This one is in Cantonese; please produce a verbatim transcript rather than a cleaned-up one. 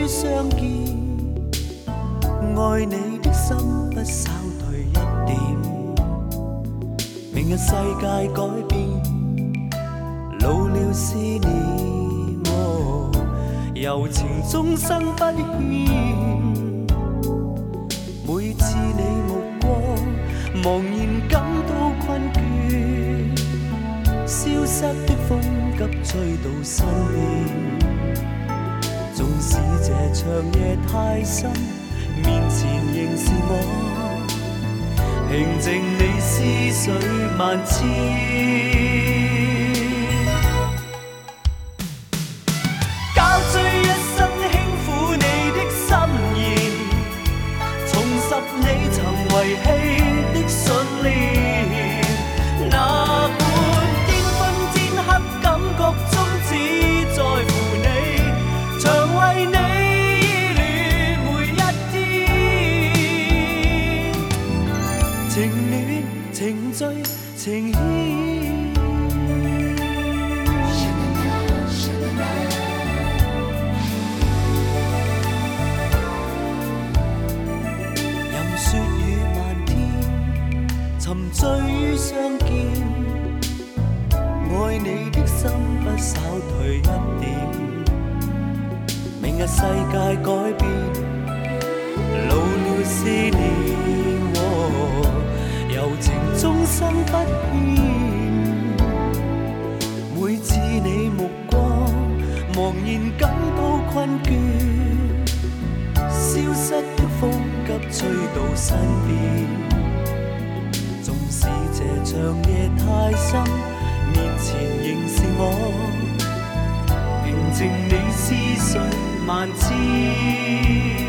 相見，愛你的心不稍退一點。明日世界改變，老了思念，哦，柔情終生不欠。每次你目光茫然感到困倦，消失的風急吹到身邊。縱使這長夜太深，面前仍是我，平靜你思緒萬千。交織一生輕撫你的心言，重拾你曾遺棄的信念。那管繽紛天黑感覺中只在乎你，常為你依戀每一天。情戀情醉情牽，沉醉於相見，愛你的心不稍退一點。明日世界改變，老了思念，哦，柔情終生不欠。每次你目光茫然感到困倦，消失的風急吹到身邊。縱使這長夜太深，面前仍是我，平靜你思緒萬千。